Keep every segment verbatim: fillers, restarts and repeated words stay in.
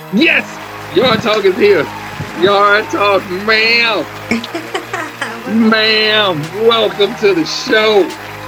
Yes, Yard Talk is here. Yard Talk, ma'am, What's up? ma'am. Welcome to the show.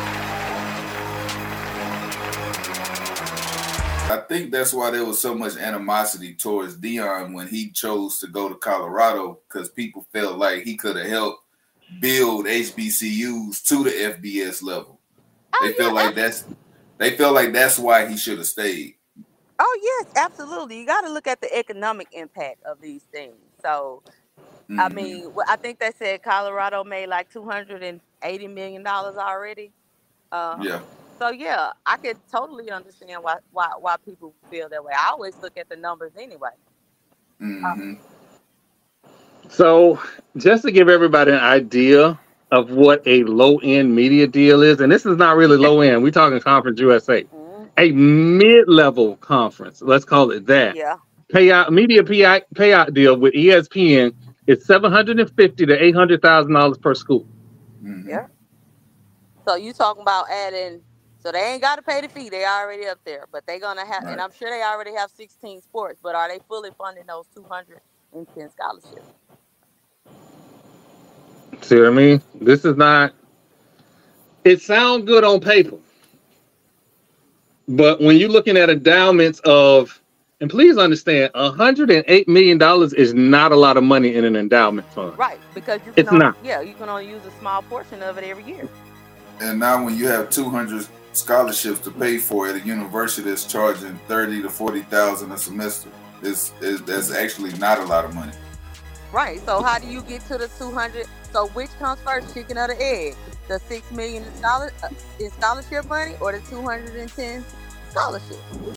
I think that's why there was so much animosity towards Dion when he chose to go to Colorado, because people felt like he could have helped build H B C Us to the F B S level. They Oh feel yeah, like that's they feel like that's why he should have stayed. oh yes, absolutely. You got to look at the economic impact of these things. So, I Hmm. mean, wh- I think they said Colorado made like two hundred and eighty million dollars already. Um, Yeah. so yeah, I could totally understand why why why people feel that way. I always look at the numbers anyway. Uh, Hmm. So, just to give everybody an idea of what a low end media deal is, and this is not really low end, we're talking Conference U S A, mm, a mid level conference, let's call it that. yeah, Payout media payout, payout deal with E S P N is seven hundred fifty to eight hundred thousand dollars per school. Hmm. yeah. So you talking about adding? So they ain't got to pay the fee; they already up there. But they gonna have, and Right. I'm sure they already have sixteen sports. But are they fully funding those two hundred and ten scholarships? See what I mean? This is not. It sounds good on paper, but when you're looking at endowments of, and please understand, one hundred eight million dollars is not a lot of money in an endowment fund. Right, because you can It's only not. yeah you can only use a small portion of it every year. And now when you have two hundred scholarships to pay for at a university that's charging thirty to forty thousand a semester, is is that's actually not a lot of money. Right. So how do you get to the two hundred? So which comes first, chicken or the egg? The six million in scholar uh, in scholarship money or the two hundred and ten scholarship?